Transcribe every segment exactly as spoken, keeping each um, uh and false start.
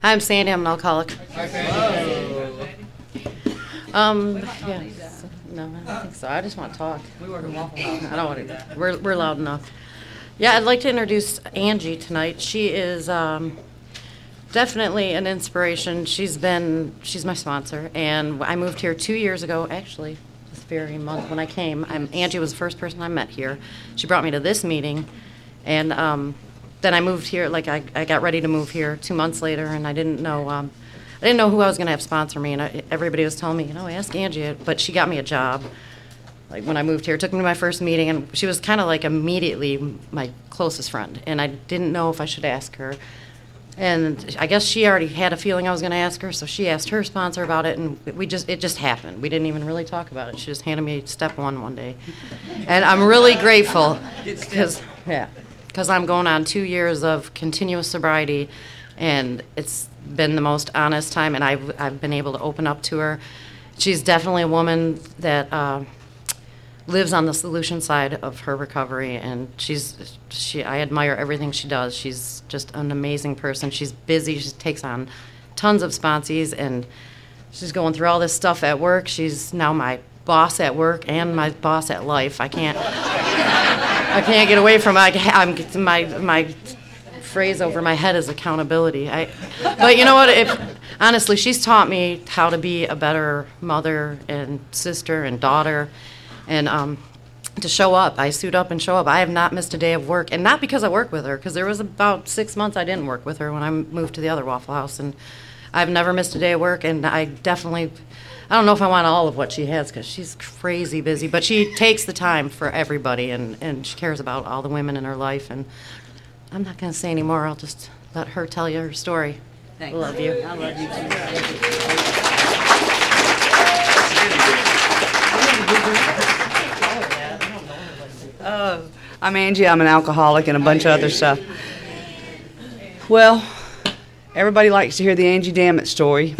Hi, I'm Sandy. I'm an alcoholic. Um, yeah. No, I don't think so. I just want to talk. We work in Waffle House. I don't want to. We're we're loud enough. Yeah, I'd like to introduce Angie tonight. She is um, definitely an inspiration. She's been she's my sponsor, and I moved here two years ago. Actually, this very month when I came, I'm, Angie was the first person I met here. She brought me to this meeting, and um, then I moved here. Like I, I got ready to move here two months later, and I didn't know. Um, I didn't know who I was going to have sponsor me, and I, everybody was telling me, you know, ask Angie. But she got me a job. Like when I moved here, took me to my first meeting, and she was kind of like immediately my closest friend. And I didn't know if I should ask her. And I guess she already had a feeling I was going to ask her, so she asked her sponsor about it, and we just it just happened. We didn't even really talk about it. She just handed me step one one day, and I'm really grateful because yeah, because I'm going on two years of continuous sobriety, and it's been the most honest time, and I've I've been able to open up to her. She's definitely a woman that uh, lives on the solution side of her recovery, and she's she I admire everything she does. She's just an amazing person. She's busy. She takes on tons of sponsees, and she's going through all this stuff at work. She's now my boss at work and my boss at life. I can't I can't get away from it. I, I'm my my. phrase over my head is accountability. I, but you know what? If honestly, she's taught me how to be a better mother and sister and daughter, and um, to show up. I suit up and show up. I have not missed a day of work, and not because I work with her, because there was about six months I didn't work with her when I moved to the other Waffle House, and I've never missed a day of work. And I definitely, I don't know if I want all of what she has because she's crazy busy, but she takes the time for everybody, and and she cares about all the women in her life. And I'm not going to say any more. I'll just let her tell you her story. Thanks. I love you. I love you too. Uh, I'm Angie. I'm an alcoholic and a bunch of other stuff. Well, everybody likes to hear the Angie Dammit story.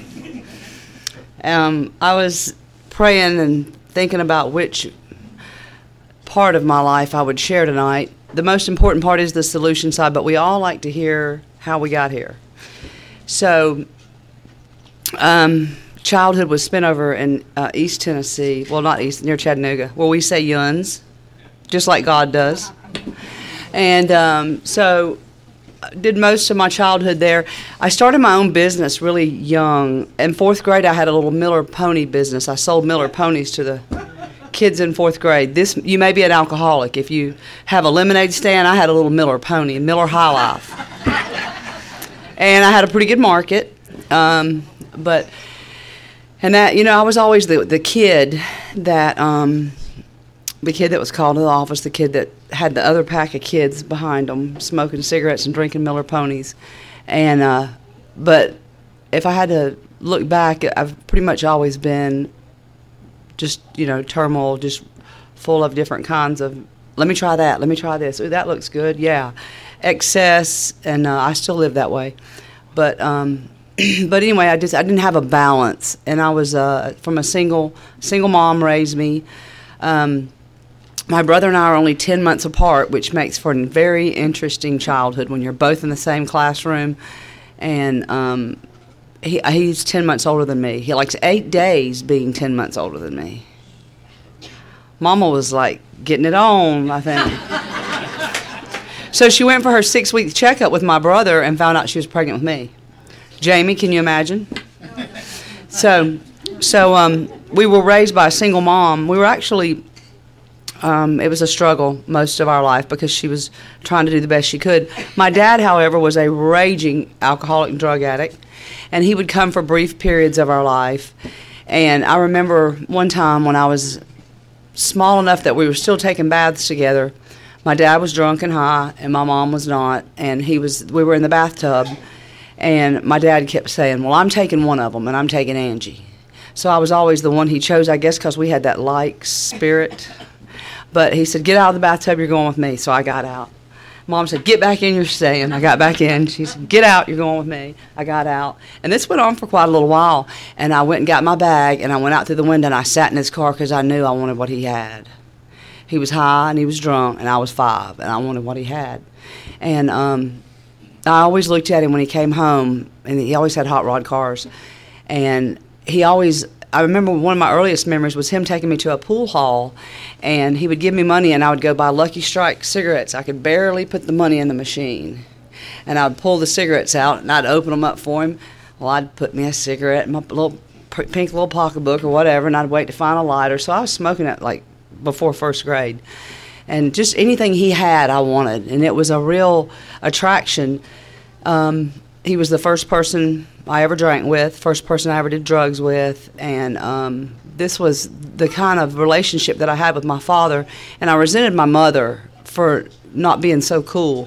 Um, I was praying and thinking about which part of my life I would share tonight. The most important part is the solution side, but we all like to hear how we got here. So, um, childhood was spent over in uh, East Tennessee. Well, not East, near Chattanooga, where we say yuns, just like God does. And um, so, did most of my childhood there. I started my own business really young. In fourth grade, I had a little Miller Pony business. I sold Miller ponies to the kids in fourth grade. This you may be an alcoholic if you have a lemonade stand. I had a little Miller Pony, Miller High Life, and I had a pretty good market. Um, but and that you know I was always the the kid that um, the kid that was called to the office, the kid that had the other pack of kids behind them smoking cigarettes and drinking Miller Ponies, and uh, but if I had to look back, I've pretty much always been just, you know, turmoil, just full of different kinds of, let me try that, let me try this, ooh, that looks good, yeah. Excess, and uh, I still live that way. But um, but anyway, I just, I didn't have a balance, and I was uh, from a single, single mom raised me. Um, my brother and I are only ten months apart, which makes for a very interesting childhood when you're both in the same classroom, and um He, he's ten months older than me. He likes eight days being ten months older than me. Mama was like getting it on, I think. So she went for her six-week checkup with my brother and found out she was pregnant with me. Jamie, can you imagine? So, so um, we were raised by a single mom. We were actually, um, it was a struggle most of our life because she was trying to do the best she could. My dad, however, was a raging alcoholic and drug addict. And he would come for brief periods of our life. And I remember one time when I was small enough that we were still taking baths together. My dad was drunk and high, and my mom was not. And he was. We were in the bathtub, and my dad kept saying, well, I'm taking one of them, and I'm taking Angie. So I was always the one he chose, I guess, because we had that like spirit. But he said, get out of the bathtub, you're going with me. So I got out. Mom said, get back in, you're staying. I got back in. She said, get out, you're going with me. I got out. And this went on for quite a little while. And I went and got my bag, and I went out through the window, and I sat in his car because I knew I wanted what he had. He was high, and he was drunk, and I was five, and I wanted what he had. And um, I always looked at him when he came home, and he always had hot rod cars. And he always, I remember one of my earliest memories was him taking me to a pool hall, and he would give me money, and I would go buy Lucky Strike cigarettes. I could barely put the money in the machine. And I would pull the cigarettes out, and I'd open them up for him. Well, I'd put me a cigarette in my little pink little pocketbook or whatever, and I'd wait to find a lighter. So I was smoking it like before first grade. And just anything he had, I wanted. And it was a real attraction. Um, he was the first person I ever drank with, first person I ever did drugs with. And um, this was the kind of relationship that I had with my father. And I resented my mother for not being so cool.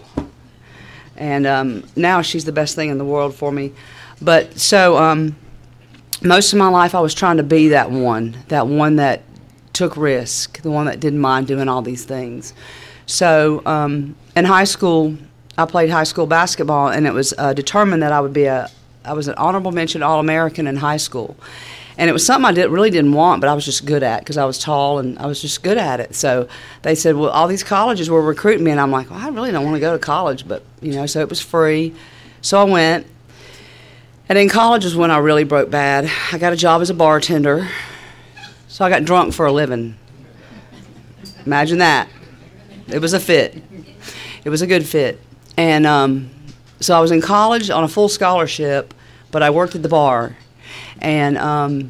And um, now she's the best thing in the world for me. But so um, most of my life I was trying to be that one, that one that took risk, the one that didn't mind doing all these things. So um, in high school, I played high school basketball, and it was uh, determined that I would be a, I was an honorable mention All-American in high school. And it was something I did, really didn't want, but I was just good at because I was tall and I was just good at it. So they said, well, all these colleges were recruiting me, and I'm like, well, I really don't want to go to college, but, you know, so it was free. So I went. And in college is when I really broke bad. I got a job as a bartender. So I got drunk for a living. Imagine that. It was a fit. It was a good fit. And um, so I was in college on a full scholarship, but I worked at the bar. And um,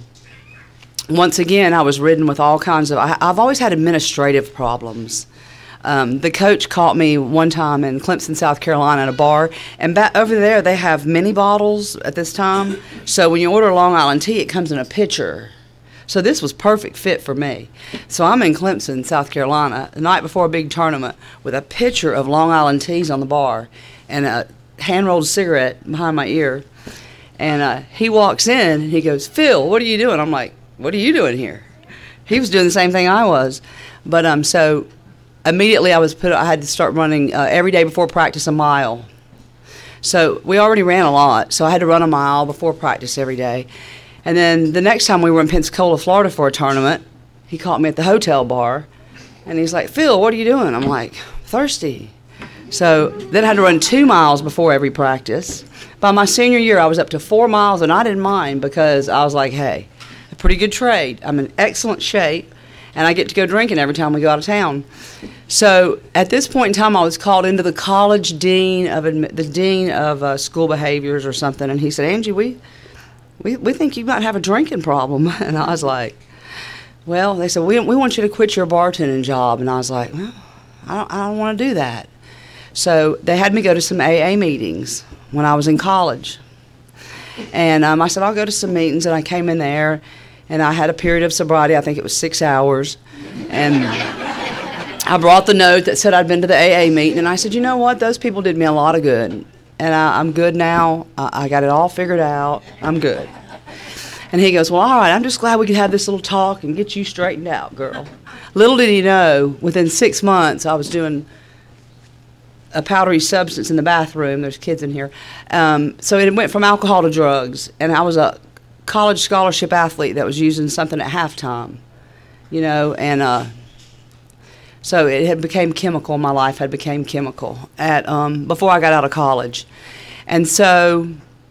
once again, I was ridden with all kinds of, I, I've always had administrative problems. Um, the coach caught me one time in Clemson, South Carolina at a bar, and back over there they have mini bottles at this time. So when you order Long Island tea, it comes in a pitcher. So this was perfect fit for me. So I'm in Clemson, South Carolina, the night before a big tournament with a pitcher of Long Island teas on the bar and a hand-rolled cigarette behind my ear. And uh, he walks in, and he goes, Phil, what are you doing? I'm like, what are you doing here? He was doing the same thing I was. But um, so immediately I was put. I had to start running uh, every day before practice a mile. So we already ran a lot, so I had to run a mile before practice every day. And then the next time we were in Pensacola, Florida for a tournament, he caught me at the hotel bar, and he's like, Phil, what are you doing? I'm like, thirsty. So then I had to run two miles before every practice. By my senior year, I was up to four miles, and I didn't mind because I was like, hey, a pretty good trade. I'm in excellent shape, and I get to go drinking every time we go out of town. So at this point in time, I was called into the college dean of admi- the dean of uh, school behaviors or something, and he said, Angie, we... We we think you might have a drinking problem. And I was like, well, they said, we we want you to quit your bartending job. And I was like, well, I don't, I don't want to do that. So they had me go to some A A meetings when I was in college. And um, I said, I'll go to some meetings. And I came in there, and I had a period of sobriety. I think it was six hours. And I brought the note that said I'd been to the A A meeting. And I said, you know what? Those people did me a lot of good. And I, I'm good now. I, I got it all figured out. I'm good. And he goes, well, all right, I'm just glad we could have this little talk and get you straightened out, girl. Little did he know, within six months, I was doing a powdery substance in the bathroom. There's kids in here. Um, so it went from alcohol to drugs. And I was a college scholarship athlete that was using something at halftime, you know, and uh, so it had became chemical. My life had became chemical at um, before I got out of college. And so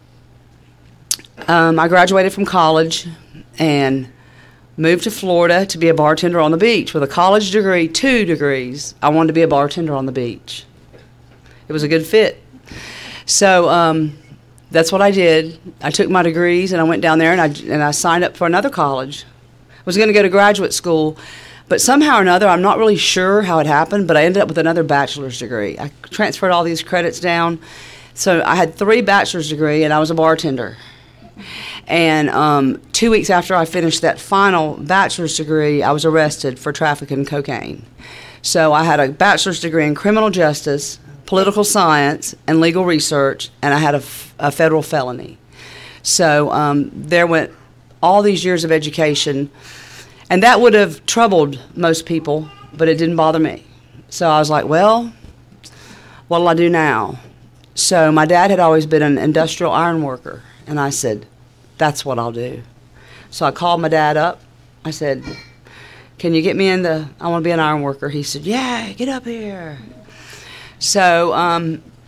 um, I graduated from college and moved to Florida to be a bartender on the beach with a college degree, two degrees. I wanted to be a bartender on the beach. It was a good fit. So um, that's what I did. I took my degrees and I went down there and I, and I signed up for another college. I was going to go to graduate school. But somehow or another, I'm not really sure how it happened, but I ended up with another bachelor's degree. I transferred all these credits down. So I had three bachelor's degree, and I was a bartender. And um, two weeks after I finished that final bachelor's degree, I was arrested for trafficking cocaine. So I had a bachelor's degree in criminal justice, political science, and legal research, and I had a, f- a federal felony. So um, there went all these years of education. And that would have troubled most people, but it didn't bother me. So I was like, well, what'll I do now? So my dad had always been an industrial iron worker, and I said, that's what I'll do. So I called my dad up. I said, can you get me in the, I want to be an iron worker. He said, yeah, get up here. So um,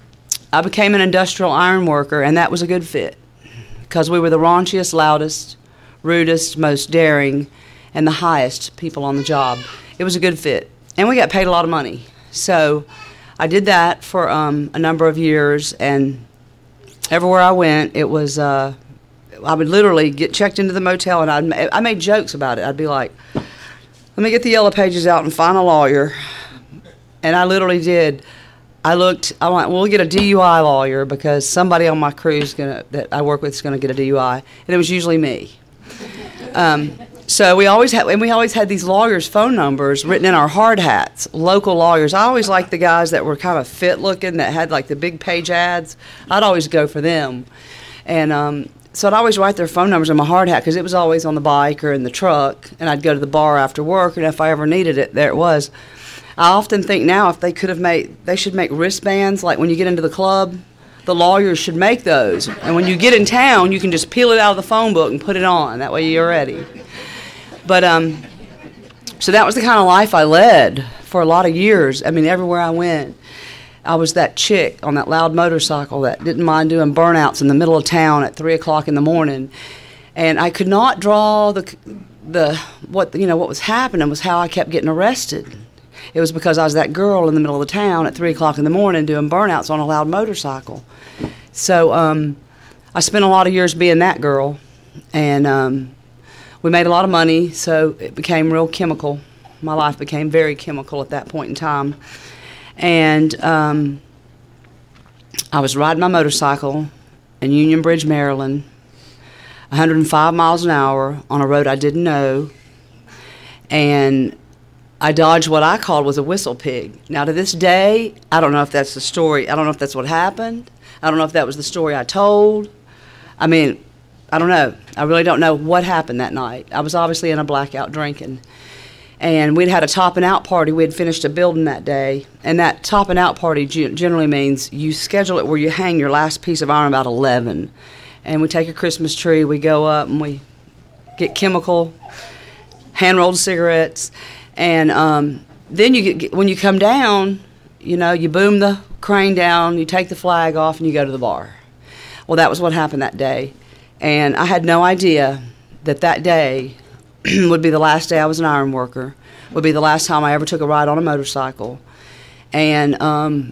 I became an industrial iron worker, and that was a good fit because we were the raunchiest, loudest, rudest, most daring, and the highest people on the job. It was a good fit, and we got paid a lot of money. So I did that for um, a number of years, and everywhere I went, it was, uh, I would literally get checked into the motel, and I'd, I made jokes about it. I'd be like, let me get the yellow pages out and find a lawyer. And I literally did. I looked, I went, well, we'll get a D U I lawyer because somebody on my crew is gonna, that I work with is going to get a D U I. And it was usually me. Um, so we always had, and we always had these lawyers' phone numbers written in our hard hats, local lawyers. I always liked the guys that were kind of fit looking, that had like the big page ads. I'd always go for them. And um, so I'd always write their phone numbers on my hard hat because it was always on the bike or in the truck. And I'd go to the bar after work, and if I ever needed it, there it was. I often think now if they could have made, they should make wristbands, like when you get into the club, the lawyers should make those. And when you get in town, you can just peel it out of the phone book and put it on. That way you're ready. But, um, so that was the kind of life I led for a lot of years. I mean, everywhere I went, I was that chick on that loud motorcycle that didn't mind doing burnouts in the middle of town at three o'clock in the morning. And I could not draw the, the, what, you know, what was happening was how I kept getting arrested. It was because I was that girl in the middle of the town at three o'clock in the morning doing burnouts on a loud motorcycle. So um, I spent a lot of years being that girl, and um, we made a lot of money, so it became real chemical. My life became very chemical at that point in time. And um, I was riding my motorcycle in Union Bridge, Maryland, one hundred five miles an hour on a road I didn't know, and I dodged what I called was a whistle pig. Now, to this day, I don't know if that's the story. I don't know if that's what happened. I don't know if that was the story I told. I mean, I don't know. I really don't know what happened that night. I was obviously in a blackout drinking. And we'd had a topping out party. We had finished a building that day. And that topping out party generally means you schedule it where you hang your last piece of iron about eleven. And we take a Christmas tree, we go up, and we get chemical, hand-rolled cigarettes. And um, then you get, when you come down, you know, you boom the crane down, you take the flag off, and you go to the bar. Well, that was what happened that day. And I had no idea that that day would be the last day I was an iron worker, would be the last time I ever took a ride on a motorcycle. And um,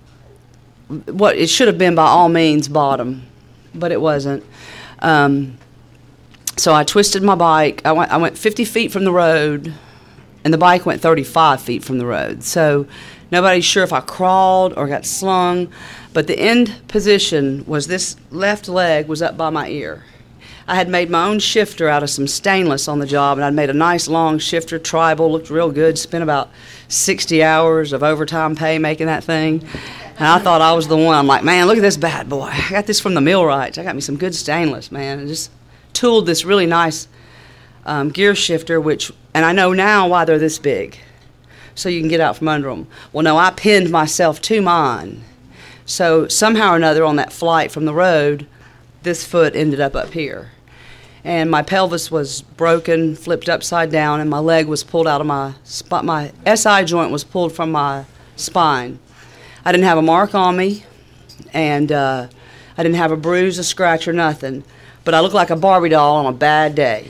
what it should have been by all means bottom, but it wasn't. Um, so I twisted my bike. I went, I went fifty feet from the road, and the bike went thirty-five feet from the road. So nobody's sure if I crawled or got slung, but the end position was this left leg was up by my ear. I had made my own shifter out of some stainless on the job, and I'd made a nice long shifter, tribal, looked real good, spent about sixty hours of overtime pay making that thing. And I thought I was the one. I'm like, man, look at this bad boy. I got this from the millwrights. I got me some good stainless, man. And just tooled this really nice um, gear shifter, which, and I know now why they're this big, so you can get out from under them. Well, no, I pinned myself to mine. So somehow or another on that flight from the road, this foot ended up up here. And my pelvis was broken, flipped upside down, and my leg was pulled out of my spine. My S I joint was pulled from my spine. I didn't have a mark on me, and uh, I didn't have a bruise, a scratch, or nothing. But I looked like a Barbie doll on a bad day.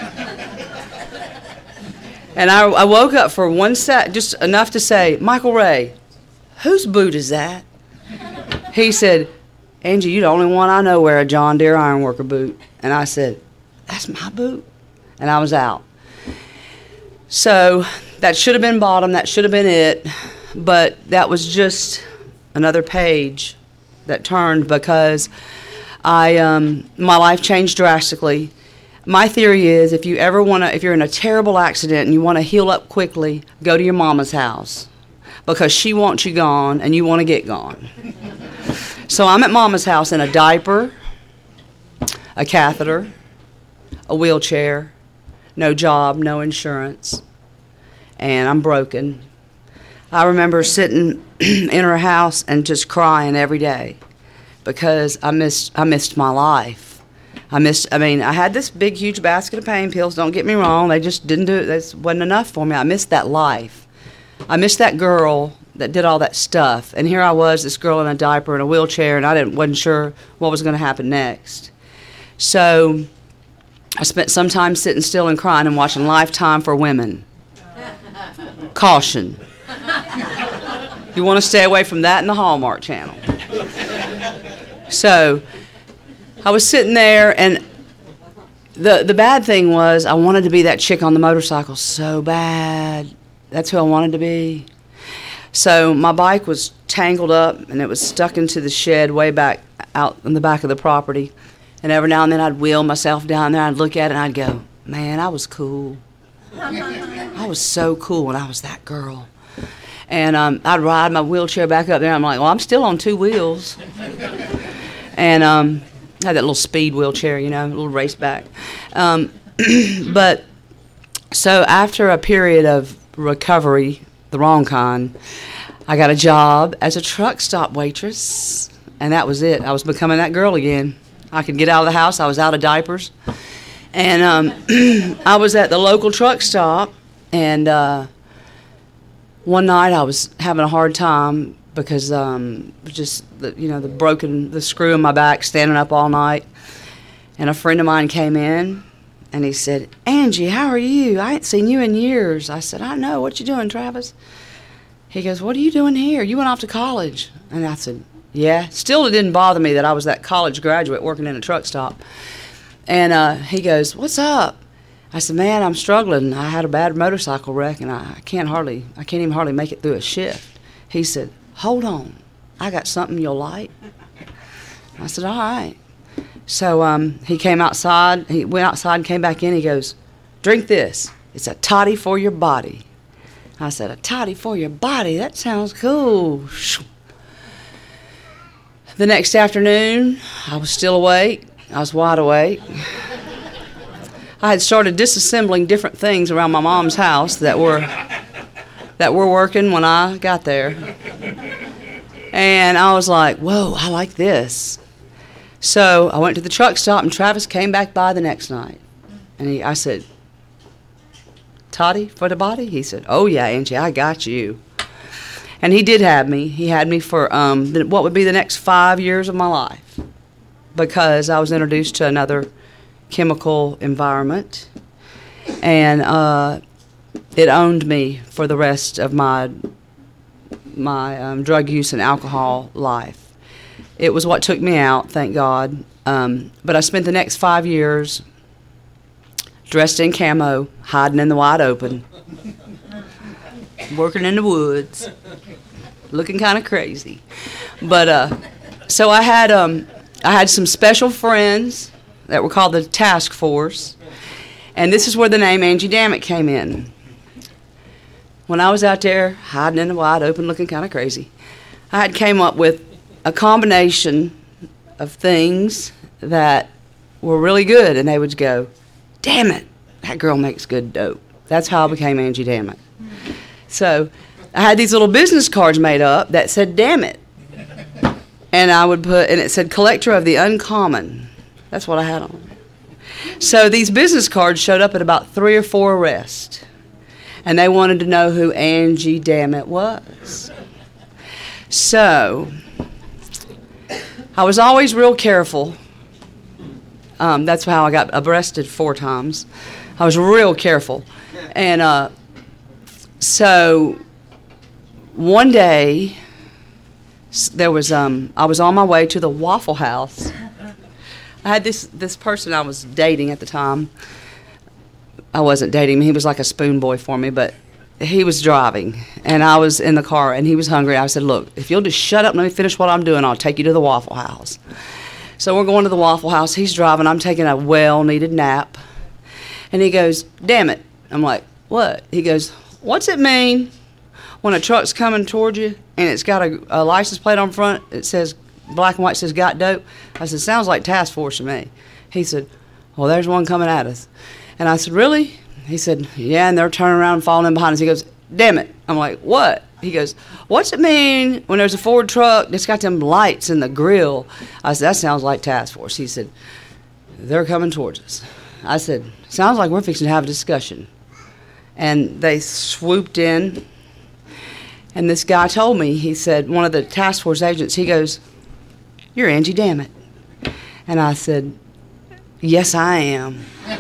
And I, I woke up for one sec, just enough to say, Michael Ray, whose boot is that? He said, Angie, you're the only one I know wear a John Deere ironworker boot. And I said, that's my boot. And I was out. So that should have been bottom. That should have been it. But that was just another page that turned because I um, my life changed drastically. My theory is if you ever want to, if you're in a terrible accident and you want to heal up quickly, go to your mama's house because she wants you gone and you want to get gone. So I'm at mama's house in a diaper, a catheter, a wheelchair, no job, no insurance, and I'm broken. I remember sitting in her house and just crying every day because I missed I missed my life. I missed, I mean, I had this big, huge basket of pain pills, don't get me wrong. They just didn't do it. That wasn't enough for me. I missed that life. I missed that girl that did all that stuff. And here I was, this girl in a diaper in a wheelchair, and I didn't wasn't sure what was going to happen next. So I spent some time sitting still and crying and watching Lifetime for Women. Caution. You want to stay away from that and the Hallmark Channel. So I was sitting there, and the the bad thing was I wanted to be that chick on the motorcycle so bad. That's who I wanted to be. So my bike was tangled up, and it was stuck into the shed way back out in the back of the property. And every now and then I'd wheel myself down there, I'd look at it, and I'd go, man, I was cool. I was so cool when I was that girl. And um, I'd ride my wheelchair back up there. I'm like, well, I'm still on two wheels. And um, I had that little speed wheelchair, you know, a little race back. Um, but so after a period of recovery, the wrong kind, I got a job as a truck stop waitress. And that was it. I was becoming that girl again. I could get out of the house. I was out of diapers. And um, I was at the local truck stop, and uh, one night I was having a hard time because um, just the, you know the broken the screw in my back, standing up all night. And a friend of mine came in, and he said, "Angie, how are you? I ain't seen you in years." I said, "I know. What you doing, Travis?" He goes, "What are you doing here? You went off to college." And I said, "Yeah." Still, it didn't bother me that I was that college graduate working in a truck stop. And uh, he goes, "What's up?" I said, "Man, I'm struggling. I had a bad motorcycle wreck, and I, I can't hardly, I can't even hardly make it through a shift." He said, "Hold on, I got something you'll like." I said, "All right." So um, he came outside. He went outside and came back in. He goes, "Drink this. It's a toddy for your body." I said, "A toddy for your body? That sounds cool." The next afternoon, I was still awake. I was wide awake. I had started disassembling different things around my mom's house that were that were working when I got there. And I was like, whoa, I like this. So I went to the truck stop, and Travis came back by the next night. And he, I said, "Toddy for the body?" He said, "Oh, yeah, Angie, I got you." And he did have me. He had me for um, what would be the next five years of my life, because I was introduced to another chemical environment, and uh, it owned me for the rest of my my um, drug use and alcohol life. It was what took me out, thank God. Um, but I spent the next five years dressed in camo, hiding in the wide open, working in the woods, looking kind of crazy. But uh, so I had um. I had some special friends that were called the Task Force, and this is where the name Angie Dammit came in. When I was out there hiding in the wide open looking kind of crazy, I had came up with a combination of things that were really good, and they would go, "Damn it, that girl makes good dope." That's how I became Angie Dammit. So I had these little business cards made up that said, "Damn it." And I would put, and it said, "Collector of the Uncommon." That's what I had on. So these business cards showed up at about three or four arrests. And they wanted to know who Angie Dammit was. So I was always real careful. Um, that's how I got arrested four times. I was real careful. And uh, so one day, there was um I was on my way to the Waffle House. I had this this person I was dating at the time. I wasn't dating him. He was like a spoon boy for me, but he was driving, and I was in the car, and he was hungry. I said, "Look, if you'll just shut up and let me finish what I'm doing, I'll take you to the Waffle House." So we're going to the Waffle House. He's driving. I'm taking a well-needed nap. And he goes, "Damn it." I'm like, "What?" He goes, "What's it mean when a truck's coming toward you and it's got a, a license plate on front, it says, black and white says, 'Got dope'?" I said, "Sounds like task force to me." He said, "Well, there's one coming at us." And I said, "Really?" He said, "Yeah," and they're turning around and falling in behind us. He goes, "Damn it." I'm like, "What?" He goes, "What's it mean when there's a Ford truck that's got them lights in the grill?" I said, "That sounds like task force." He said, "They're coming towards us." I said, "Sounds like we're fixing to have a discussion." And they swooped in. And this guy told me, he said, one of the task force agents, he goes, "You're Angie Dammit." And I said, "Yes, I am.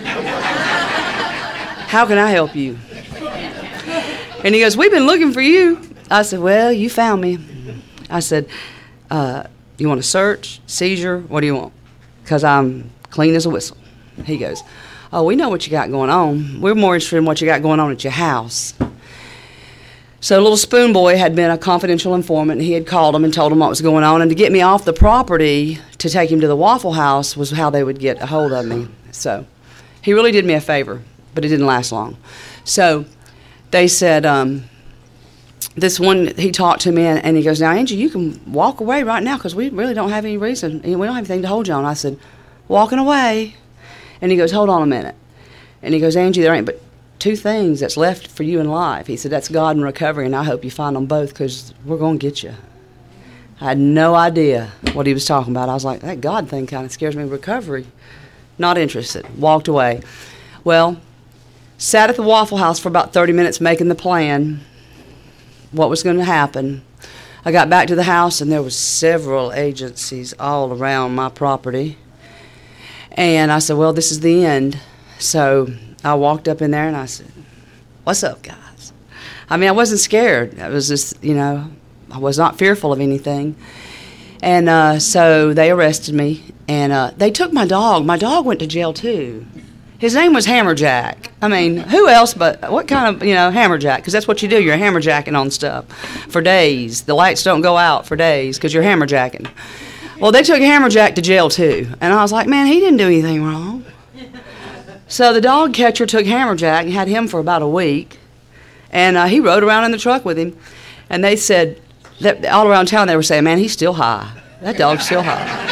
How can I help you?" And he goes, "We've been looking for you." I said, "Well, you found me." I said, uh, "You want a search, seizure, what do you want? Because I'm clean as a whistle." He goes, "Oh, we know what you got going on. We're more interested in what you got going on at your house." So little Spoon Boy had been a confidential informant, and he had called him and told him what was going on. And to get me off the property to take him to the Waffle House was how they would get a hold of me. So he really did me a favor, but it didn't last long. So they said, um, this one, he talked to me, and, and he goes, "Now, Angie, you can walk away right now because we really don't have any reason. We don't have anything to hold you on." I said, "Walking away?" And he goes, "Hold on a minute." And he goes, "Angie, there ain't but two things that's left for you in life." He said, "That's God and recovery, and I hope you find them both because we're going to get you." I had no idea what he was talking about. I was like, that God thing kind of scares me. Recovery, not interested. Walked away. Well, sat at the Waffle House for about thirty minutes making the plan, what was going to happen. I got back to the house, and there was several agencies all around my property. And I said, well, this is the end. So I walked up in there, and I said, "What's up, guys?" I mean, I wasn't scared. I was just, you know, I was not fearful of anything. And uh, so they arrested me, and uh, they took my dog. My dog went to jail, too. His name was Hammerjack. I mean, who else but, what kind of, you know, Hammerjack? Because that's what you do. You're hammerjacking on stuff for days. The lights don't go out for days because you're hammerjacking. Well, they took Hammerjack to jail, too. And I was like, man, he didn't do anything wrong. So the dog catcher took Hammerjack and had him for about a week. And uh, he rode around in the truck with him. And they said, that all around town they were saying, man, he's still high. That dog's still high.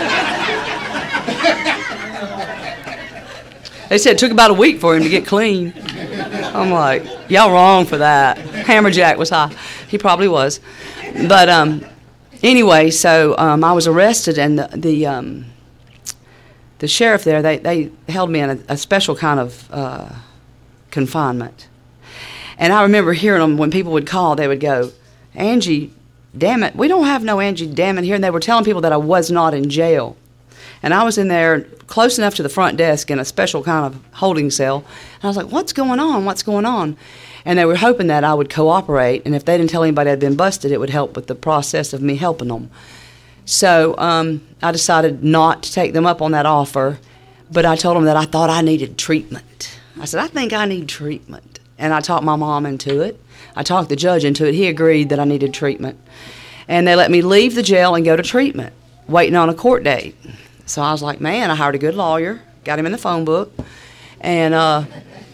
They said it took about a week for him to get clean. I'm like, y'all wrong for that. Hammerjack was high. He probably was. But um, anyway, so um, I was arrested, and the the, um, the sheriff there, they, they held me in a, a special kind of uh, confinement. And I remember hearing them, when people would call, they would go, "Angie, damn it, we don't have no Angie damn it here." And they were telling people that I was not in jail. And I was in there close enough to the front desk in a special kind of holding cell. And I was like, what's going on? What's going on? And they were hoping that I would cooperate. And if they didn't tell anybody I'd been busted, it would help with the process of me helping them. So um, I decided not to take them up on that offer. But I told them that I thought I needed treatment. I said, I think I need treatment. And I talked my mom into it. I talked the judge into it. He agreed that I needed treatment. And they let me leave the jail and go to treatment, waiting on a court date. So I was like, man, I hired a good lawyer, got him in the phone book, and uh,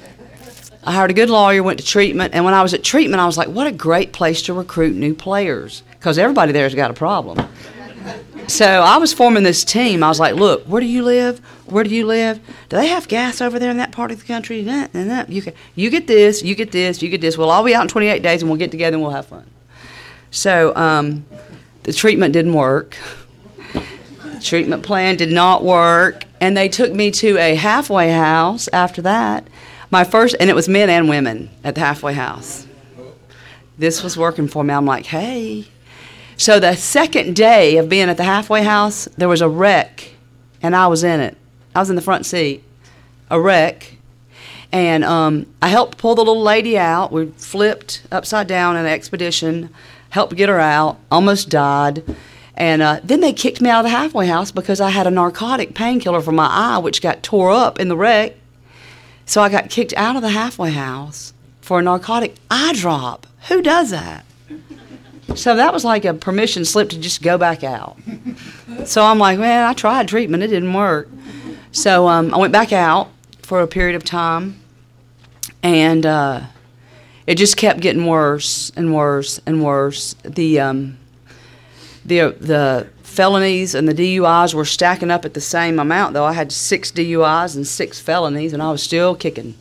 I hired a good lawyer, went to treatment, and when I was at treatment, I was like, what a great place to recruit new players, because everybody there has got a problem. So I was forming this team. I was like, look, where do you live? Where do you live? Do they have gas over there in that part of the country? Nah, nah, nah. You, can, you get this, you get this, you get this. We'll all be out in twenty-eight days, and we'll get together and we'll have fun. So um, the treatment didn't work. Treatment plan did not work, and they took me to a halfway house after that. My first, and it was men and women at the halfway house. This was working for me. I'm like, hey. So the second day of being at the halfway house, there was a wreck, and I was in it. I was in the front seat. A wreck. And um, I helped pull the little lady out. We flipped upside down in an expedition, helped get her out, almost died. And uh, then they kicked me out of the halfway house because I had a narcotic painkiller for my eye, which got tore up in the wreck. So I got kicked out of the halfway house for a narcotic eye drop. Who does that? So that was like a permission slip to just go back out. So I'm like, man, I tried treatment. It didn't work. So um, I went back out for a period of time, and uh, it just kept getting worse and worse and worse. The... Um, The the felonies and the D U Is were stacking up at the same amount, though. I had six D U Is and six felonies, and I was still kicking.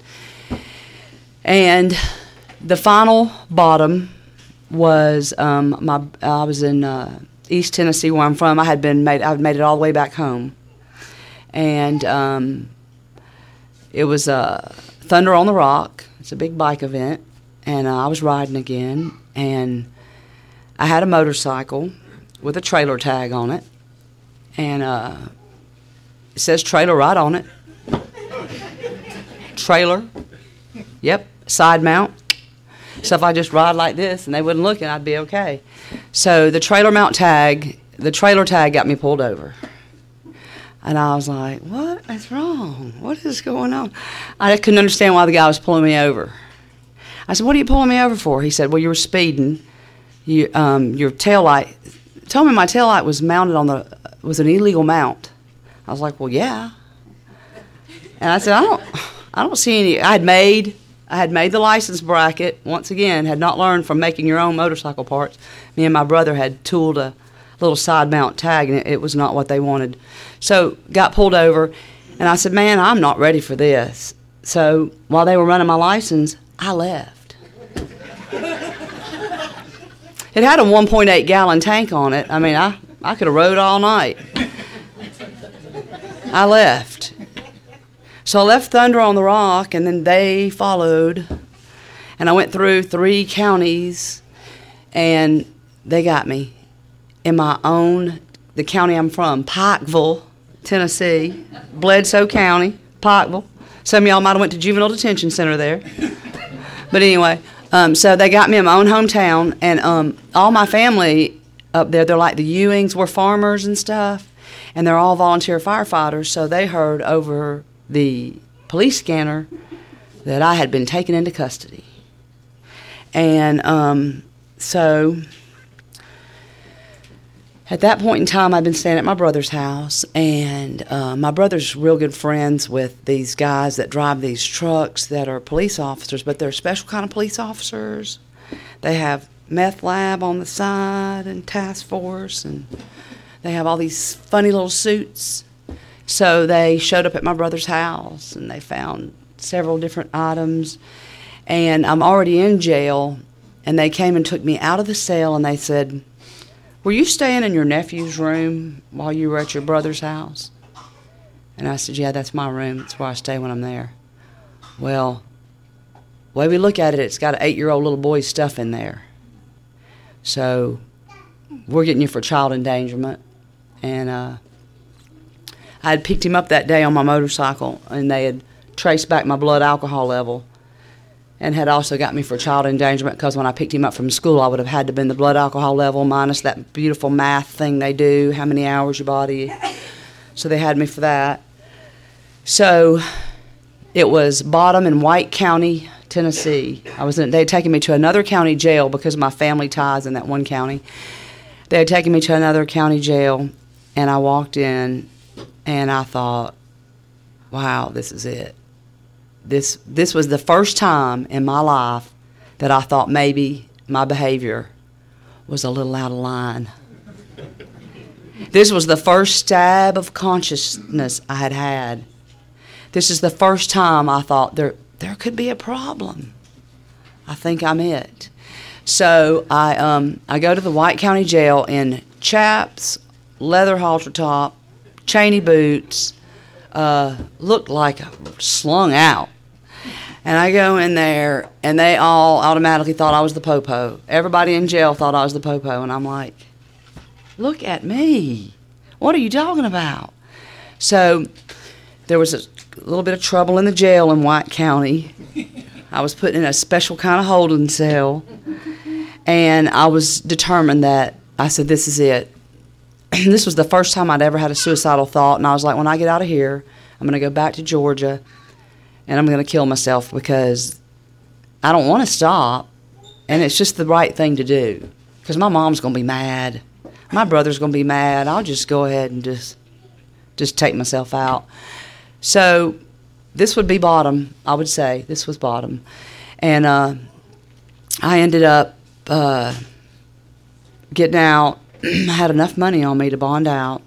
And the final bottom was um, my. I was in uh, East Tennessee, where I'm from. I had been made. I had made it all the way back home, and um, it was uh, Thunder on the Rock. It's a big bike event, and uh, I was riding again, and I had a motorcycle with a trailer tag on it, and uh, it says trailer right on it. Trailer. Yep, side mount. So if I just ride like this and they wouldn't look, and I'd be okay. So the trailer mount tag, the trailer tag got me pulled over. And I was like, what is wrong? What is going on? I couldn't understand why the guy was pulling me over. I said, what are you pulling me over for? He said, well, you were speeding. You, um, your tail light, told me my tail light was mounted on the, was an illegal mount. I was like, well, yeah. And I said, I don't, I don't see any, I had made, I had made the license bracket, once again, had not learned from making your own motorcycle parts. Me and my brother had tooled a little side mount tag, and it, it was not what they wanted. So got pulled over, and I said, man, I'm not ready for this. So while they were running my license, I left. It had a one point eight gallon tank on it. I mean, I, I could have rode all night. I left. So I left Thunder on the Rock, and then they followed. And I went through three counties, and they got me in my own, the county I'm from, Pikeville, Tennessee, Bledsoe County, Pikeville. Some of y'all might have went to juvenile detention center there. But anyway, um, so they got me in my own hometown, and um, all my family up there, they're like the Ewings, were farmers and stuff, and they're all volunteer firefighters, so they heard over the police scanner that I had been taken into custody. And um, so at that point in time, I'd been staying at my brother's house, and uh, my brother's real good friends with these guys that drive these trucks that are police officers, but they're a special kind of police officers. They have meth lab on the side and task force, and they have all these funny little suits. So they showed up at my brother's house, and they found several different items, and I'm already in jail, and they came and took me out of the cell, and they said, were you staying in your nephew's room while you were at your brother's house? And I said, yeah, that's my room. That's where I stay when I'm there. Well, the way we look at it, it's got an eight-year-old little boy's stuff in there. So we're getting you for child endangerment. And uh, I had picked him up that day on my motorcycle, and they had traced back my blood alcohol level, and had also got me for child endangerment, because when I picked him up from school, I would have had to been the blood alcohol level minus that beautiful math thing they do, how many hours your body. So they had me for that. So it was Bottom in White County, Tennessee. I was in, they had taken me to another county jail because of my family ties in that one county. They had taken me to another county jail, and I walked in, and I thought, wow, this is it. This this was the first time in my life that I thought maybe my behavior was a little out of line. This was the first stab of consciousness I had had. This is the first time I thought there there could be a problem. I think I'm it. So I um I go to the White County Jail in chaps, leather halter top, chainy boots, uh, looked like slung out. And I go in there, and they all automatically thought I was the popo. Everybody in jail thought I was the popo, and I'm like, look at me. What are you talking about? So there was a little bit of trouble in the jail in White County. I was put in a special kind of holding cell, and I was determined that, I said, this is it. This was the first time I'd ever had a suicidal thought, and I was like, when I get out of here, I'm going to go back to Georgia, and I'm going to kill myself, because I don't want to stop, and it's just the right thing to do, because my mom's going to be mad. My brother's going to be mad. I'll just go ahead and just just take myself out. So this would be Bottom, I would say. This was Bottom. And uh, I ended up uh, getting out. I had enough money on me to bond out.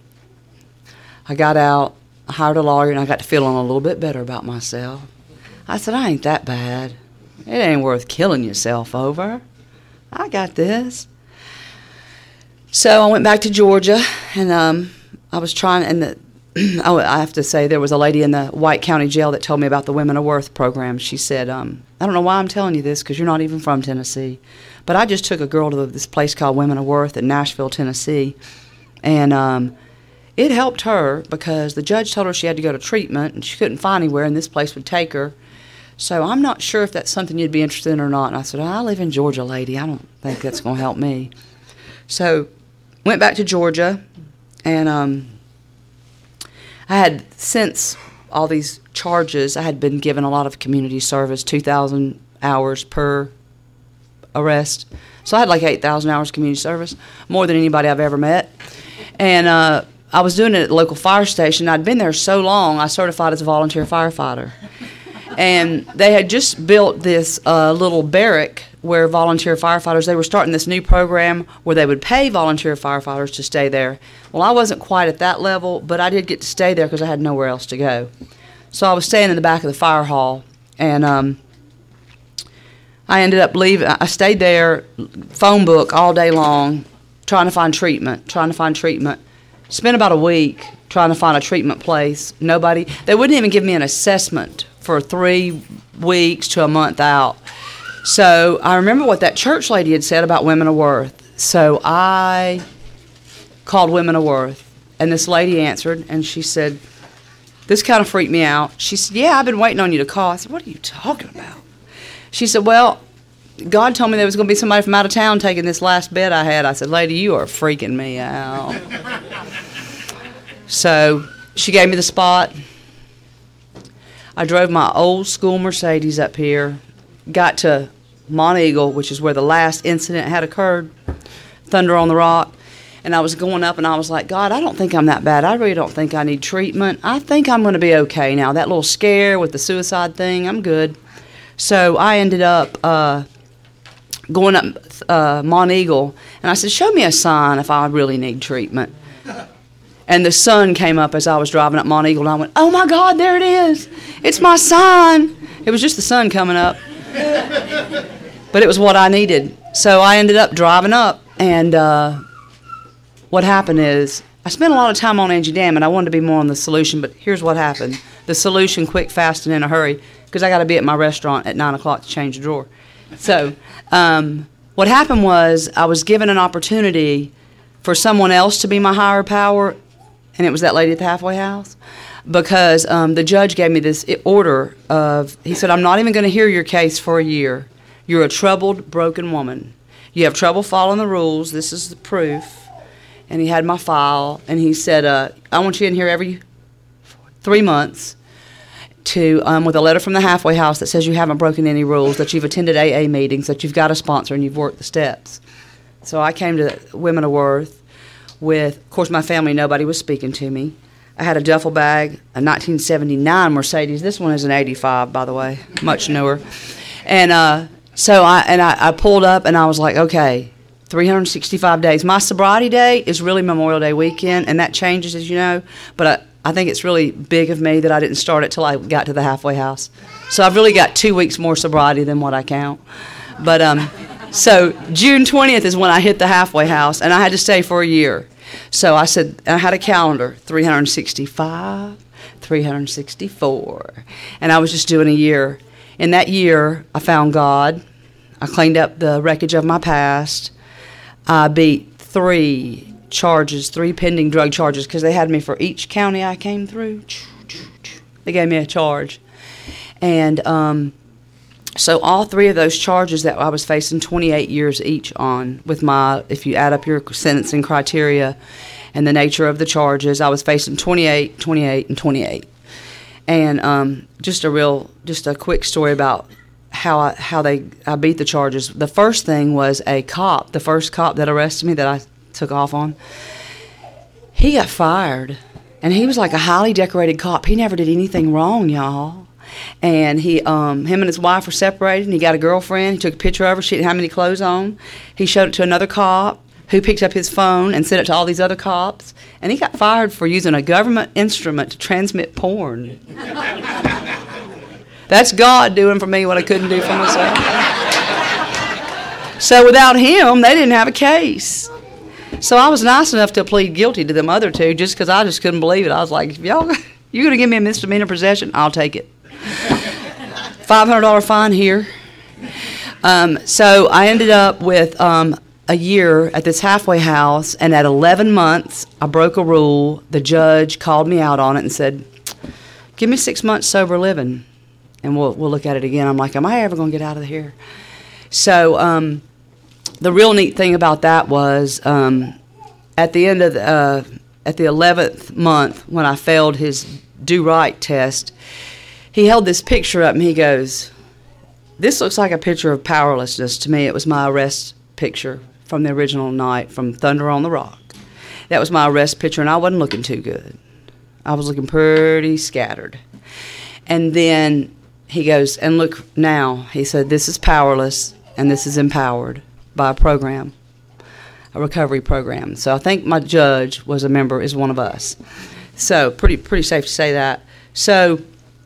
I got out, I hired a lawyer, and I got to feeling a little bit better about myself. I said, I ain't that bad. It ain't worth killing yourself over. I got this. So I went back to Georgia, and um, I was trying, and the, oh, I have to say, there was a lady in the White County Jail that told me about the Women of Worth program. She said, um, I don't know why I'm telling you this because you're not even from Tennessee, but I just took a girl to this place called Women of Worth in Nashville, Tennessee, and um, it helped her because the judge told her she had to go to treatment and she couldn't find anywhere, and this place would take her. So I'm not sure if that's something you'd be interested in or not. And I said, I live in Georgia, lady. I don't think that's going to help me. So went back to Georgia, and um, I had, since all these charges, I had been given a lot of community service, two thousand hours per arrest. So I had like eight thousand hours community service, more than anybody I've ever met. And uh, I was doing it at the local fire station. I'd been there so long, I certified as a volunteer firefighter. And they had just built this uh, little barrack where volunteer firefighters, they were starting this new program where they would pay volunteer firefighters to stay there. Well, I wasn't quite at that level, but I did get to stay there because I had nowhere else to go. So I was staying in the back of the fire hall, and um, I ended up leaving. I stayed there, phone book all day long, trying to find treatment, trying to find treatment. Spent about a week trying to find a treatment place. Nobody, they wouldn't even give me an assessment for three weeks to a month out. So I remember what that church lady had said about Women of Worth. So I called Women of Worth, and this lady answered, and she said, this kind of freaked me out. She said, yeah, I've been waiting on you to call. I said, what are you talking about? She said, well, God told me there was going to be somebody from out of town taking this last bed I had. I said, lady, you are freaking me out. So she gave me the spot. I drove my old school Mercedes up here, got to Monteagle, which is where the last incident had occurred, Thunder on the Rock, and I was going up and I was like, God, I don't think I'm that bad. I really don't think I need treatment. I think I'm going to be okay now. That little scare with the suicide thing, I'm good. So I ended up uh, going up uh, Monteagle, and I said, show me a sign if I really need treatment. And the sun came up as I was driving up Monteagle, and I went, oh, my God, there it is. It's my sign. It was just the sun coming up. But it was what I needed. So I ended up driving up, and uh, what happened is I spent a lot of time on Angie Dam, and I wanted to be more on the solution, but here's what happened. The solution, quick, fast, and in a hurry, because I got to be at my restaurant at nine o'clock to change the drawer. So um, what happened was I was given an opportunity for someone else to be my higher power, and it was that lady at the halfway house, because um, the judge gave me this order of, he said, I'm not even going to hear your case for a year. You're a troubled, broken woman. You have trouble following the rules. This is the proof. And he had my file, and he said, uh, I want you in here every three months to um, with a letter from the halfway house that says you haven't broken any rules, that you've attended A A meetings, that you've got a sponsor, and you've worked the steps. So I came to Women of Worth with, of course, my family, nobody was speaking to me. I had a duffel bag, a nineteen seventy-nine Mercedes. This one is an eighty-five, by the way, much newer. And uh, so I and I, I pulled up, and I was like, okay, three hundred sixty-five days. My sobriety day is really Memorial Day weekend, and that changes, as you know. But I, I think it's really big of me that I didn't start it till I got to the halfway house. So I've really got two weeks more sobriety than what I count. But um, so June twentieth is when I hit the halfway house, and I had to stay for a year. So I said, I had a calendar, three hundred sixty-five, three hundred sixty-four, and I was just doing a year. In that year, I found God. I cleaned up the wreckage of my past. I beat three charges, three pending drug charges, because they had me for each county I came through. They gave me a charge. And um, so all three of those charges that I was facing twenty-eight years each on, with my, if you add up your sentencing criteria and the nature of the charges, I was facing twenty-eight, twenty-eight, and twenty-eight. And um, just a real, just a quick story about how I, how they I beat the charges. The first thing was a cop, the first cop that arrested me that I took off on. He got fired, and he was like a highly decorated cop. He never did anything wrong, y'all. And he, um, him and his wife were separated, and he got a girlfriend. He took a picture of her. She didn't have any clothes on. He showed it to another cop, who picked up his phone and sent it to all these other cops. And he got fired for using a government instrument to transmit porn. That's God doing for me what I couldn't do for myself. So without him, they didn't have a case. So I was nice enough to plead guilty to them other two just because I just couldn't believe it. I was like, if y'all, you're going to give me a misdemeanor possession? I'll take it. five hundred dollars fine here. Um, so I ended up with um, a year at this halfway house, and at eleven months, I broke a rule. The judge called me out on it and said, give me six months sober living, and we'll we'll look at it again. I'm like, am I ever going to get out of here? So um, the real neat thing about that was um, at the end of the, uh, at the eleventh month, when I failed his do right test, he held this picture up and he goes, this looks like a picture of powerlessness to me. It was my arrest picture from the original night from Thunder on the Rock. That was my arrest picture, and I wasn't looking too good. I was looking pretty scattered. And then he goes, and look now, he said, this is powerless and this is empowered by a program, a recovery program. So I think my judge was a member, is one of us. So pretty pretty safe to say that. So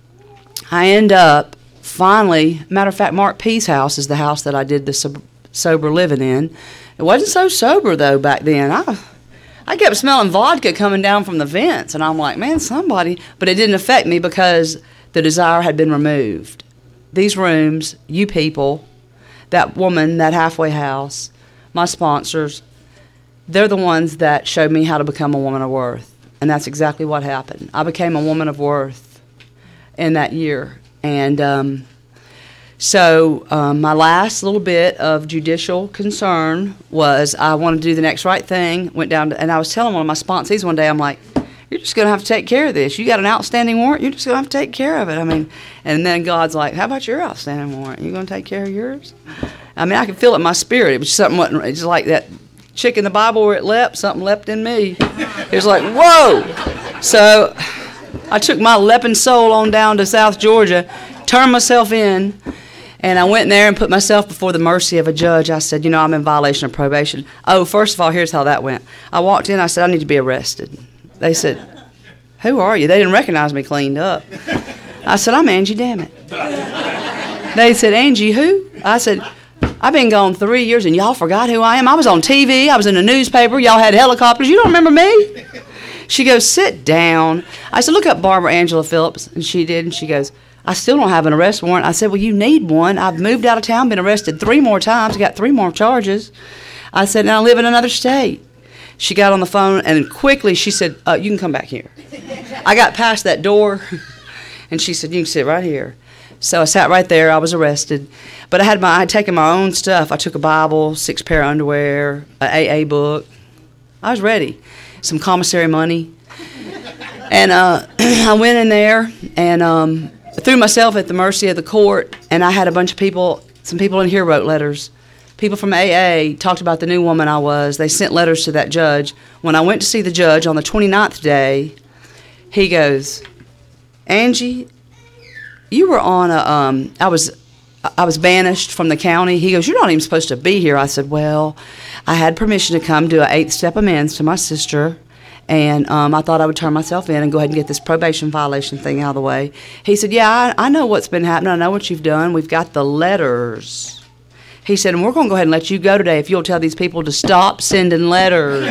I end up finally, matter of fact, Mark P's house is the house that I did the sob- sober living in. It wasn't so sober, though, back then. I I kept smelling vodka coming down from the vents, and I'm like, man, somebody. But it didn't affect me because the desire had been removed. These rooms, you people, that woman, that halfway house, my sponsors, they're the ones that showed me how to become a woman of worth. And that's exactly what happened. I became a woman of worth in that year. And um, so um, my last little bit of judicial concern was I wanted to do the next right thing. Went down to, and I was telling one of my sponsees one day, I'm like, you're just going to have to take care of this. You got an outstanding warrant, you're just going to have to take care of it. I mean, and then God's like, how about your outstanding warrant? You going to take care of yours? I mean, I could feel it in my spirit. It was something, wasn't, it's like that chick in the Bible where it leapt, something leapt in me. It was like, whoa. So I took my leaping soul on down to South Georgia, turned myself in, and I went there and put myself before the mercy of a judge. I said, you know, I'm in violation of probation. Oh, first of all, here's how that went. I walked in, I said, I need to be arrested. They said, who are you? They didn't recognize me cleaned up. I said, I'm Angie Dammit. They said, Angie who? I said, I've been gone three years and y'all forgot who I am. I was on T V. I was in the newspaper. Y'all had helicopters. You don't remember me? She goes, sit down. I said, look up Barbara Angela Phillips. And she did. And she goes, I still don't have an arrest warrant. I said, well, you need one. I've moved out of town, been arrested three more times, got three more charges. I said, and I live in another state. She got on the phone, and quickly she said, uh, you can come back here. I got past that door, and she said, you can sit right here. So I sat right there. I was arrested. But I had my, I had taken my own stuff. I took a Bible, six pair of underwear, an A A book. I was ready. Some commissary money. And uh, I went in there and um, threw myself at the mercy of the court, and I had a bunch of people, some people in here wrote letters. People from A A talked about the new woman I was. They sent letters to that judge. When I went to see the judge on the twenty-ninth day, he goes, Angie, you were on a, um, I was, I was banished from the county. He goes, you're not even supposed to be here. I said, well, I had permission to come do an eighth step amends to my sister, and um, I thought I would turn myself in and go ahead and get this probation violation thing out of the way. He said, yeah, I, I know what's been happening. I know what you've done. We've got the letters. He said, and we're going to go ahead and let you go today if you'll tell these people to stop sending letters.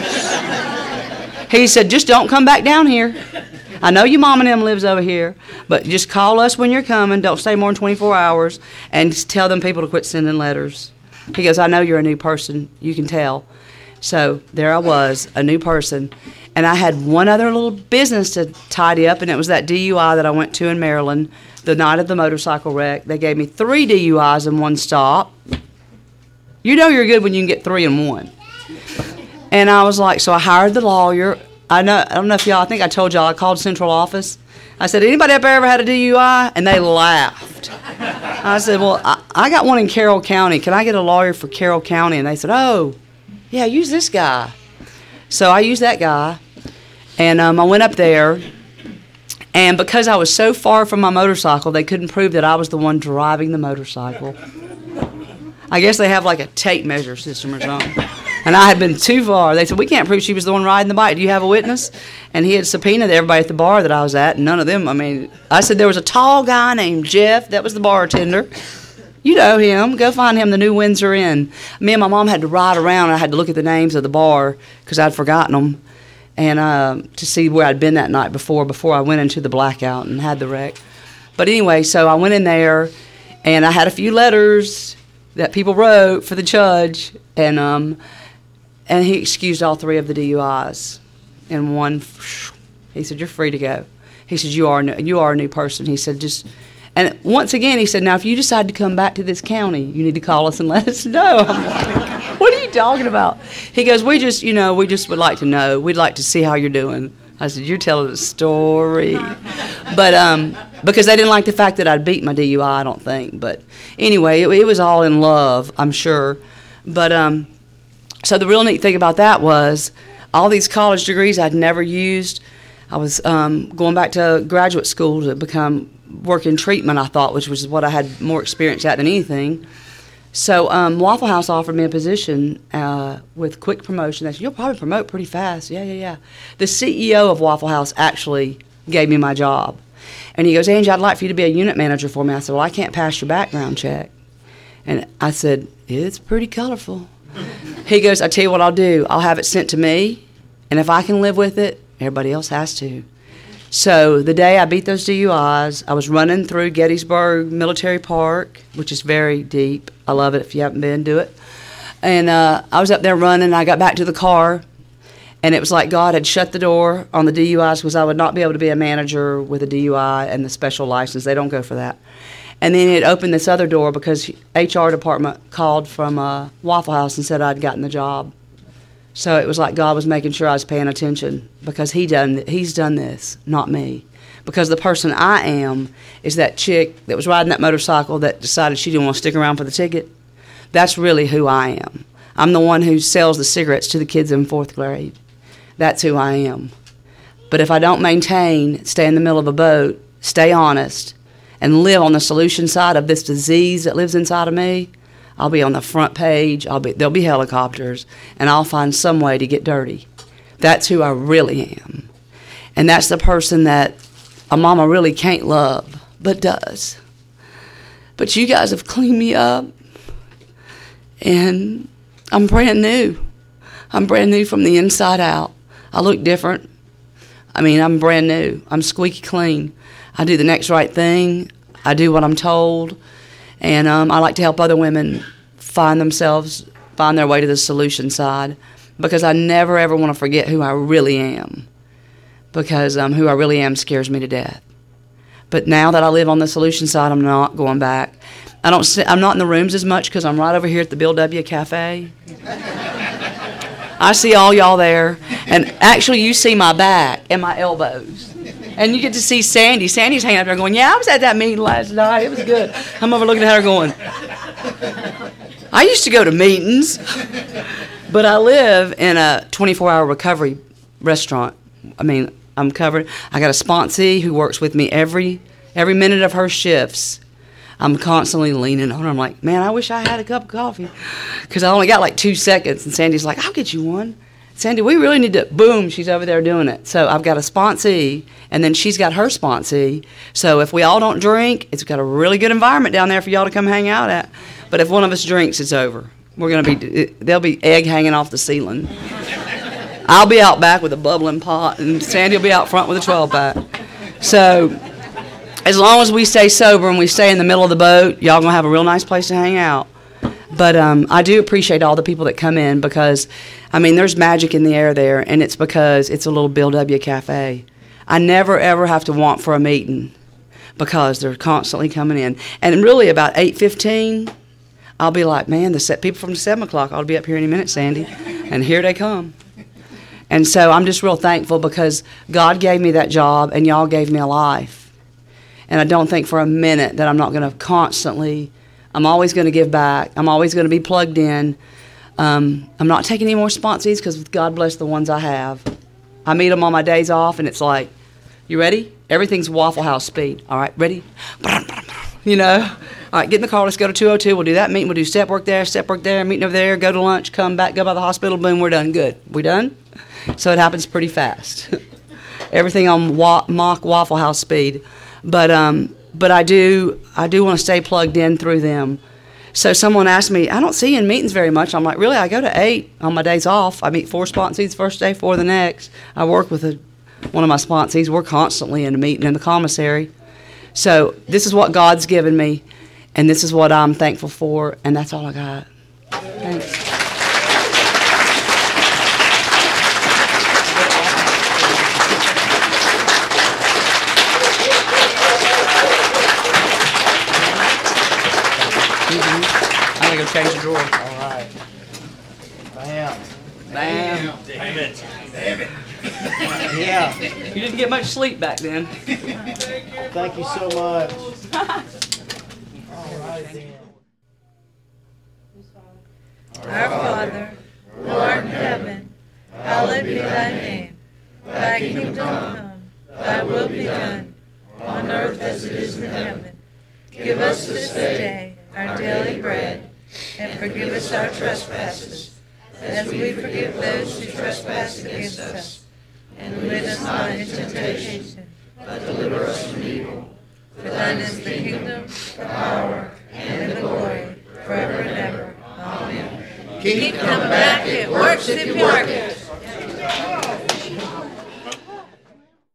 He said, just don't come back down here. I know your mom and them lives over here, but just call us when you're coming. Don't stay more than twenty-four hours, and just tell them people to quit sending letters. He goes, I know you're a new person. You can tell. So there I was, a new person. And I had one other little business to tidy up, and it was that D U I that I went to in Maryland the night of the motorcycle wreck. They gave me three D U Is in one stop. You know you're good when you can get three in one. And I was like, so I hired the lawyer. I know I don't know if y'all, I think I told y'all, I called central office. I said, anybody up there ever had a D U I? And they laughed. I said, well, I, I got one in Carroll County. Can I get a lawyer for Carroll County? And they said, oh, yeah, use this guy. So I used that guy. And um, I went up there. And because I was so far from my motorcycle, they couldn't prove that I was the one driving the motorcycle. I guess they have like a tape measure system or something. And I had been too far. They said, we can't prove she was the one riding the bike. Do you have a witness? And he had subpoenaed everybody at the bar that I was at, and none of them, I mean, I said there was a tall guy named Jeff. That was the bartender. You know him. Go find him, the New Windsor Inn. Me and my mom had to ride around. And I had to look at the names of the bar because I'd forgotten them, and uh, to see where I'd been that night before, before I went into the blackout and had the wreck. But anyway, so I went in there, and I had a few letters that people wrote for the judge, and um, and he excused all three of the D U Is. And one, he said, "You're free to go." He said, "You are new, you are a new person." He said, "Just." And once again, he said, "Now, if you decide to come back to this county, you need to call us and let us know." I'm like, "What are you talking about?" He goes, "We just, you know, we just would like to know. We'd like to see how you're doing." I said, "You're telling a story." But um, because they didn't like the fact that I'd beat my D U I, I don't think. But anyway, it, it was all in love, I'm sure. But um, so the real neat thing about that was all these college degrees I'd never used. I was um, going back to graduate school to become work in treatment, I thought, which was what I had more experience at than anything. So um, Waffle House offered me a position uh, with quick promotion. They said, "You'll probably promote pretty fast." Yeah, yeah, yeah. The C E O of Waffle House actually gave me my job. And he goes, "Angie, I'd like for you to be a unit manager for me." I said, "Well, I can't pass your background check." And I said, "It's pretty colorful." He goes, "I tell you what I'll do. I'll have it sent to me, and if I can live with it, everybody else has to." So the day I beat those D U Is, I was running through Gettysburg Military Park, which is very deep. I love it. If you haven't been, do it. And uh, I was up there running. I got back to the car, and it was like God had shut the door on the D U Is because I would not be able to be a manager with a D U I and the special license. They don't go for that. And then it opened this other door because H R department called from uh, Waffle House and said I'd gotten the job. So it was like God was making sure I was paying attention because he done he's done this, not me. Because the person I am is that chick that was riding that motorcycle that decided she didn't want to stick around for the ticket. That's really who I am. I'm the one who sells the cigarettes to the kids in fourth grade. That's who I am. But if I don't maintain, stay in the middle of a boat, stay honest, and live on the solution side of this disease that lives inside of me, I'll be on the front page. I'll be there'll be helicopters, and I'll find some way to get dirty. That's who I really am, and that's the person that a mama really can't love, but does. But you guys have cleaned me up, and I'm brand new. I'm brand new from the inside out. I look different. I mean, I'm brand new. I'm squeaky clean. I do the next right thing. I do what I'm told. And um, I like to help other women find themselves, find their way to the solution side, because I never, ever want to forget who I really am, because um, who I really am scares me to death. But now that I live on the solution side, I'm not going back. I don't sit, I'm not in the rooms as much because I'm right over here at the Bill W. Cafe. I see all y'all there, and actually you see my back and my elbows. And you get to see Sandy. Sandy's hanging out there going, "Yeah, I was at that meeting last night. It was good." I'm over looking at her going, I used to go to meetings. But I live in a twenty-four hour recovery restaurant. I mean, I'm covered. I got a sponsee who works with me every every minute of her shifts. I'm constantly leaning on her. I'm like, "Man, I wish I had a cup of coffee." Because I only got like two seconds. And Sandy's like, "I'll get you one. Sandy, we really need to," boom, she's over there doing it. So I've got a sponsee, and then she's got her sponsee. So if we all don't drink, it's got a really good environment down there for y'all to come hang out at. But if one of us drinks, it's over. We're going to be, there'll be egg hanging off the ceiling. I'll be out back with a bubbling pot, and Sandy will be out front with a twelve pack. So as long as we stay sober and we stay in the middle of the boat, y'all going to have a real nice place to hang out. But um, I do appreciate all the people that come in because, I mean, there's magic in the air there, and it's because it's a little Bill W. Cafe. I never, ever have to want for a meeting because they're constantly coming in. And really about eight fifteen, I'll be like, "Man, the set people from seven o'clock, I'll be up here any minute, Sandy." And here they come. And so I'm just real thankful because God gave me that job, and y'all gave me a life. And I don't think for a minute that I'm not going to constantly... I'm always going to give back. I'm always going to be plugged in. Um, I'm not taking any more sponsees because God bless the ones I have. I meet them on my days off, and it's like, "You ready? Everything's Waffle House speed. All right, ready? You know? All right, get in the car. Let's go to two oh two. We'll do that meeting. We'll do step work there, step work there, meeting over there, go to lunch, come back, go by the hospital. Boom, we're done. Good. We done?" So it happens pretty fast. Everything on wa- mock Waffle House speed. But... um. But I do I do want to stay plugged in through them So someone asked me, I don't see you in meetings very much. I'm like, really? I go to eight on my days off. I meet four sponsees first day, four the next. I work with a, one of my sponsees. We're constantly in a meeting in the commissary. So this is what God's given me, and this is what I'm thankful for, and that's all I got. Thanks. I'm gonna go change the drawer. All right. Bam. Bam. Damn it. Damn it. Yeah. You didn't get much sleep back then. Thank you so much. All right, then. Our Father, who art in heaven, hallowed be thy name. Thy kingdom come, thy will be done, on earth as it is in heaven. Give us this day our daily bread, and forgive us our trespasses, as we forgive those who trespass against us. And lead us not into temptation, but deliver us from evil. For thine is the kingdom, the power, and the glory, forever and ever. Amen. Keep coming back. It works if you work it.